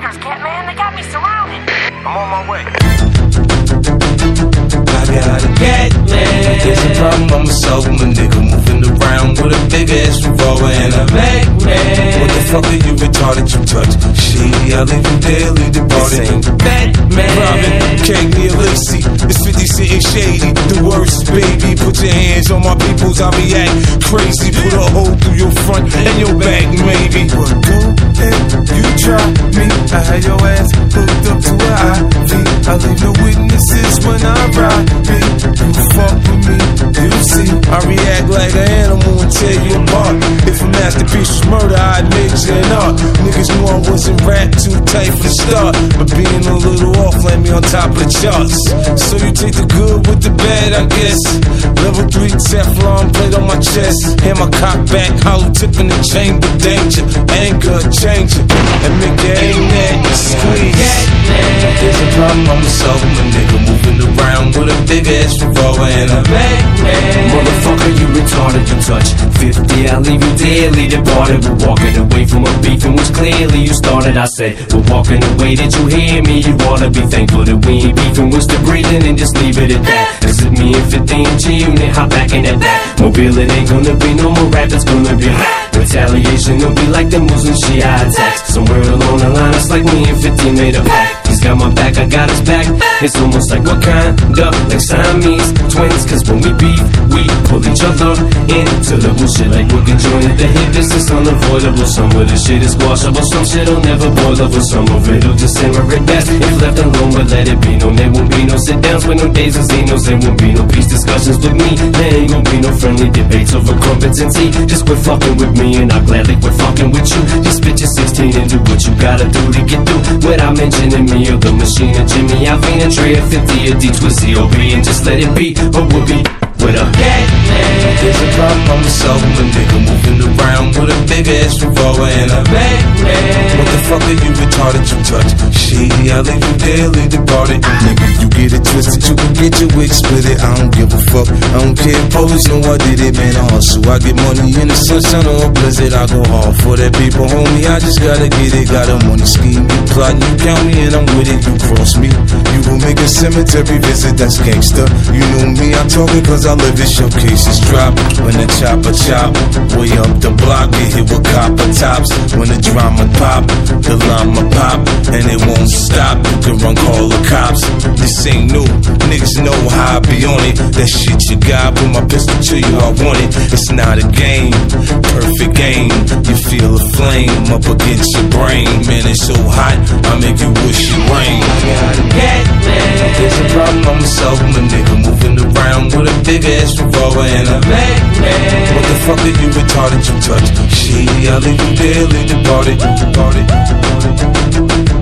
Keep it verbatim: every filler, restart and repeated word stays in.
gangsters, Catman. They got me surrounded. I'm on my way. I gotta get man. There's a problem, I'm a sober nigga moving around with a big ass revolver and a Mac man. What the fuck are you retarded? You touch shady, I leave you there, leave the party. Batman, Robin, Cagney, Lacey, it's fifty Cent and Shady. The worst, baby. Put your hands on my peoples, I'll be act crazy. Put a hole through your front and your back, maybe. Well, go ahead, you try me. I had your ass hooked up to an I V. I leave no witnesses when I ride. You fuck with me, you see. I react like an animal and tear you apart. If a masterpiece was murder, I'd major in art. Niggas knew I wasn't rap too tight for the start, but being a little off land me on top of the charts. So you take the good with the bad, I guess. Level three Teflon plate on my chest. Hand my cock back, hollow tip in the chamber. Danger, anger, changer, and make your aim that squeeze. There's a problem, I'm a sober nigga moving around with a big ass revolver and a Mac man. Motherfucker, you retarded, you touch fifty, I'll leave you dearly departed. We're walking away from a beef in which clearly you started. I said, we're walking away, did you hear me? You oughta be thankful that we ain't beefing, we're still breathing and just leave it at that. Cause it's me and fifty and G unit, hop back in that back. Mobile, it ain't gonna be no more rap, it's gonna be rap. Retaliation, it'll be like the Muslim Shia attacks. Somewhere along the line, it's like me and fifty made a pact. He's got my back, I got his back. It's almost like what kind of like Siamese twins. Cause when we beef, we pull each other into the bullshit like we're conjoined at the hip. This is unavoidable. Some of this shit is washable, some shit'll never boil over. Some of it'll just simmer at best if left alone, but let it be known there won't be no sit downs with no days and Zenos. There won't be no peace discussions with me. There ain't gonna be no friendly debates over competency. Just quit fucking with me and I'll gladly quit fucking with you. Just spit your sixteen and do what you gotta do to get through without mentioning me or the machine or Jimmy Alvin, a Trey, a fifty, a D Twizzy, O B, and just let it be a whoopee with a Batman. There's a problem, I'm a sober nigga moving around with a big ass revolver and a Mac man. What the fuck are you retarded? You touch shady, I leave you there, leave the party. Nigga, you get it twisted, you can get your wig split it. I don't give a fuck, I don't care. Police know I did it, man. I hustle, I get money in the sunshine or a blizzard. I go hard for that paper, homie. I just gotta get it. Got a money scheme, you plotting, you count me, and I'm with it. You cross me, you gon' make a cemetery visit. That's gangsta. You know me, I talk it cause I live it. Showcases drop when the chopper chop. Way up the block, get hit with copper tops. When the drama pop, the llama pop, and it won't stop. You can run, call the cops. This ain't new, niggas know how I be on it. That shit you got, put my pistol to you, I want it. It's not a game, perfect game. You feel a flame up against your brain. Man, it's so hot, I make you wish it rain. There's a problem, I'm a sober nigga moving around with a big ass revolver and a Mac man. What the fuck are you retarded? You touch shady, I leave you there, leave the party, party, party.